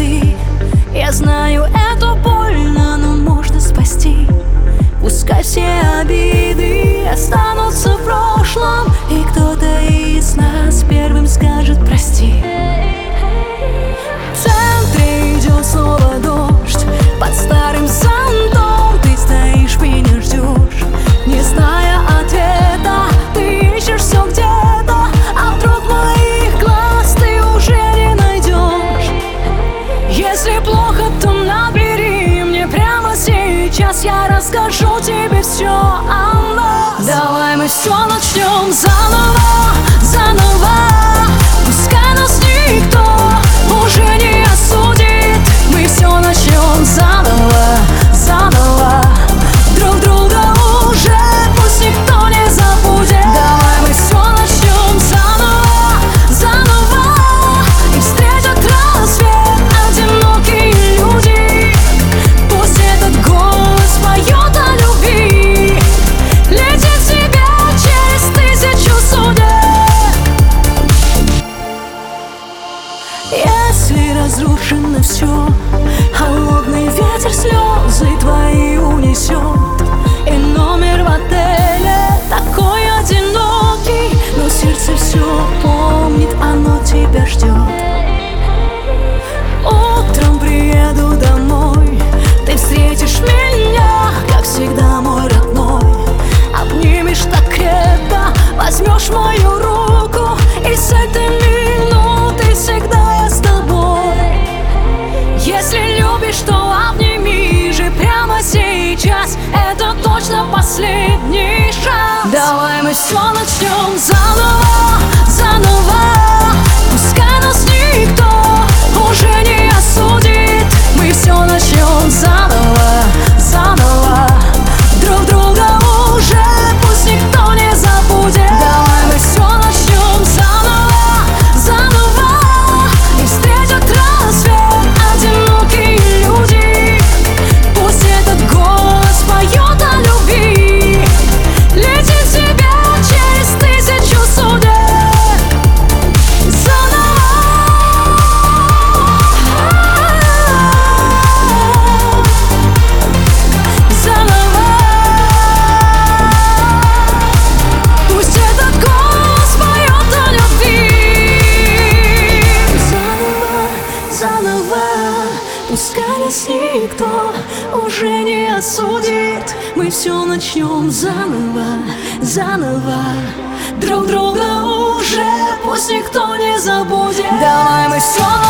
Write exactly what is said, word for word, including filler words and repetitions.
ты. Я знаю, это больно, но можно спасти. Пускай все обиды останутся в прошлом, и кто-то из нас первым скажет прости. В центре идет снова дождь, под старым зонтом ты стоишь, меня ждешь, не зная ответа. Ты ищешь все где-то, а вдруг моих глаз ты уже не найдешь. Если плохо, то набери мне прямо сейчас, я расскажу тебе все о нас. Давай мы все начнем заново, заново. Пускай нас никто уже не осудит. Мы все начнем заново, заново. Друг друга уже пусть никто не забудет. Давай мы все начнем заново, заново. И встретят рассвет одинокие люди. Пусть этот голос поет о любви, летит тебя через тысячу судеб. Если разрушено все, холодный ветер слезы твои унесет, и номер в отеле такой одинокий, но сердце все помнит, оно тебя ждет. Утром приеду домой, ты встретишь меня, как всегда, мой родной. Обнимешь так крепко, возьмешь мою руку, и с этой минуты всегда я с тобой. Если любишь, то обними же прямо сейчас, это точно последний шанс. Давай мы все начнем заново, заново. Пускай нас никто уже не осудит. Мы все начнем заново, заново. Друг друга уже пусть никто не забудет. Давай мы все начнем заново, заново. И встретят рассвет одинокие люди. Пусть этот голос поет о любви, летит тебя через тысячу судеб. Пускай нас никто уже не осудит. Мы все начнем заново, заново. Друг друга уже пусть никто не забудет. Давай мы все